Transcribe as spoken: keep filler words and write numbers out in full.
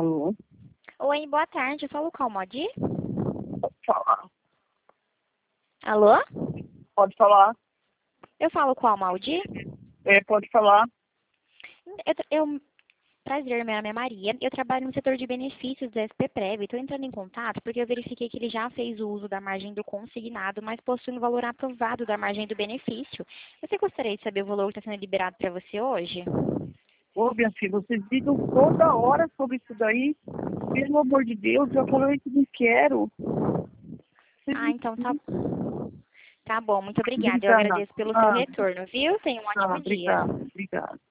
Alô? Oi, boa tarde. Eu falo com o Modi? Pode falar. Alô? Pode falar. Eu falo com o Maldi? É, pode falar. Eu, eu, prazer, meu nome é Maria. Eu trabalho no setor de benefícios da S P Prev. Estou entrando em contato porque eu verifiquei que ele já fez o uso da margem do consignado, mas possui um valor aprovado da margem do benefício. Você gostaria de saber o valor que está sendo liberado para você hoje? Ô, minha filha, vocês ligam toda hora sobre isso daí. Pelo amor de Deus, eu falei que não quero. Vocês Ah, me- então tá, tá bom. Muito obrigada. Eu Obrigada. agradeço pelo seu Ah, retorno, viu? Tenha um tá, ótimo dia. obrigada, obrigada.